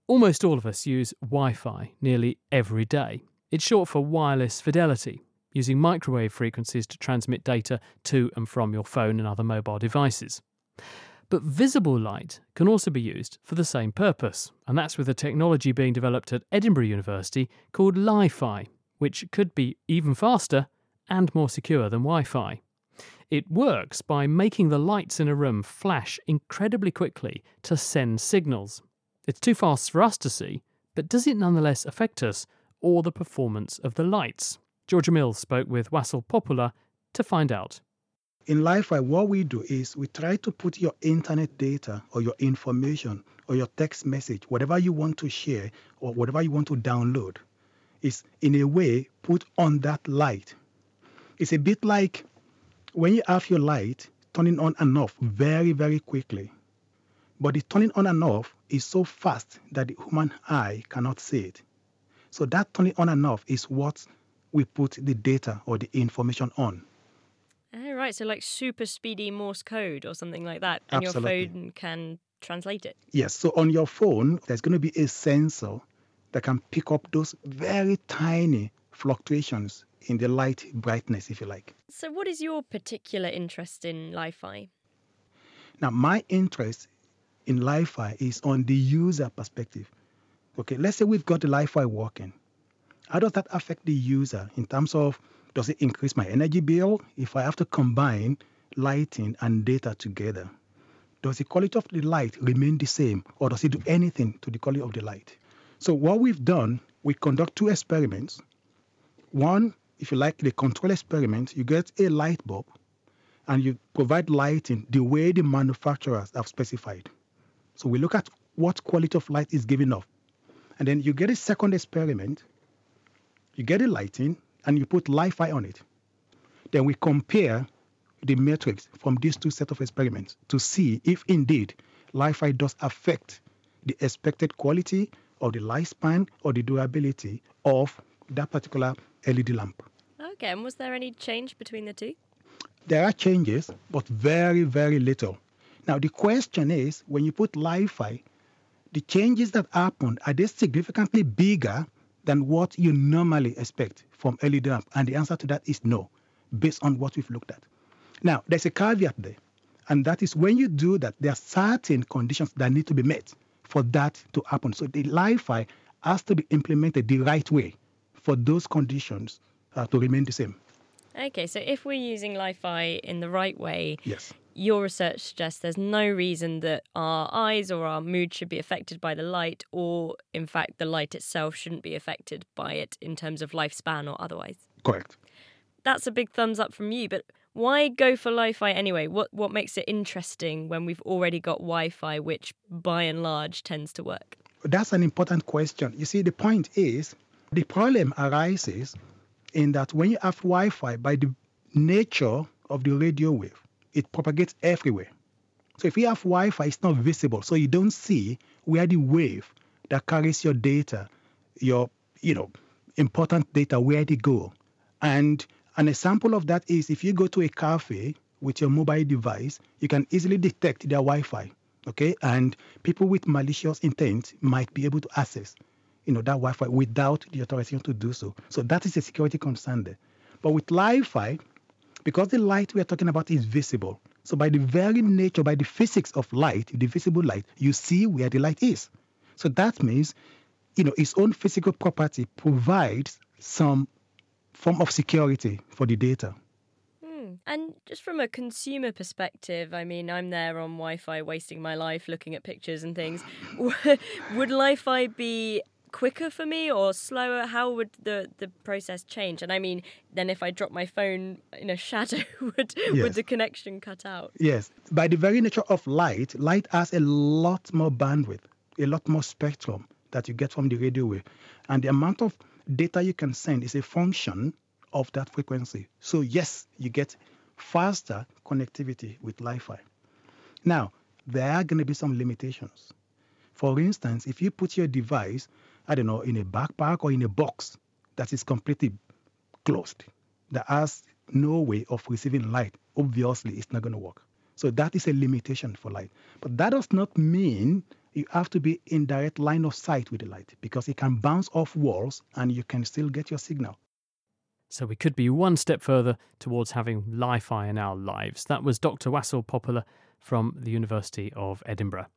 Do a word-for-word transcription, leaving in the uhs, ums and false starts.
Almost all of us use Wi-Fi nearly every day. It's short for wireless fidelity, using microwave frequencies to transmit data to and from your phone and other mobile devices. But visible light can also be used for the same purpose, and that's with a technology being developed at Edinburgh University called Li-Fi, which could be even faster and more secure than Wi-Fi. It works by making the lights in a room flash incredibly quickly to send signals. It's too fast for us to see, but does it nonetheless affect us or the performance of the lights? Georgia Mills spoke with Wassel Popula to find out. In Li-Fi, what we do is we try to put your internet data or your information or your text message, whatever you want to share or whatever you want to download, is in a way put on that light. It's a bit like when you have your light turning on and off very, very quickly. But the turning on and off is so fast that the human eye cannot see it. So that turning on and off is what we put the data or the information on. Oh, right, so like super speedy Morse code or something like that, and Absolutely. your phone can translate it. Yes, so on your phone, there's going to be a sensor that can pick up those very tiny fluctuations in the light brightness, if you like. So what is your particular interest in Li-Fi? Now, my interest in Li-Fi is on the user perspective. Okay, let's say we've got the Li-Fi working. How does that affect the user in terms of, does it increase my energy bill if I have to combine lighting and data together? Does the quality of the light remain the same, or does it do anything to the quality of the light? So what we've done, we conduct two experiments. One, if you like, the control experiment, you get a light bulb and you provide lighting the way the manufacturers have specified. So we look at what quality of light is given off. And then you get a second experiment, you get a lighting, and you put Li-Fi on it. Then we compare the metrics from these two sets of experiments to see if indeed Li-Fi does affect the expected quality or the lifespan or the durability of that particular L E D lamp. Okay, and was there any change between the two? There are changes, but very, very little. Now, the question is, when you put Li-Fi, the changes that happen, are they significantly bigger than what you normally expect from L E D lamp? And the answer to that is no, based on what we've looked at. Now, there's a caveat there, and that is when you do that, there are certain conditions that need to be met for that to happen. So the Li-Fi has to be implemented the right way for those conditions uh, to remain the same. Okay, so if we're using Li-Fi in the right way, Yes. your research suggests there's no reason that our eyes or our mood should be affected by the light, or in fact the light itself shouldn't be affected by it in terms of lifespan or otherwise. Correct. That's a big thumbs up from you, but why go for Li-Fi anyway? What what makes it interesting when we've already got Wi-Fi, which by and large tends to work? That's an important question. You see, the point is, the problem arises in that when you have Wi-Fi, by the nature of the radio wave, it propagates everywhere. So if you have Wi-Fi, it's not visible, so you don't see where the wave that carries your data, your you know important data, where they go. And an example of that is if you go to a cafe with your mobile device, you can easily detect their Wi-Fi, okay? And people with malicious intent might be able to access, you know, that Wi-Fi without the authorization to do so. So that is a security concern there. But with Li-Fi, because the light we are talking about is visible, so by the very nature, by the physics of light, the visible light, you see where the light is. So that means, you know, its own physical property provides some form of security for the data. Hmm. And just from a consumer perspective, I mean, I'm there on Wi-Fi wasting my life looking at pictures and things. Would Li-Fi be quicker for me or slower? How would the, the process change? And I mean, then if I drop my phone in a shadow, would, Yes. would the connection cut out? Yes. By the very nature of light, light has a lot more bandwidth, a lot more spectrum that you get from the radio wave. And the amount of data you can send is a function of that frequency. So yes, you get faster connectivity with Li-Fi. Now, there are going to be some limitations. For instance, if you put your device, I don't know, in a backpack or in a box that is completely closed, that has no way of receiving light, obviously it's not going to work. So that is a limitation for light. But that does not mean you have to be in direct line of sight with the light because it can bounce off walls and you can still get your signal. So we could be one step further towards having Li-Fi in our lives. That was Doctor Wassel Poppeler from the University of Edinburgh.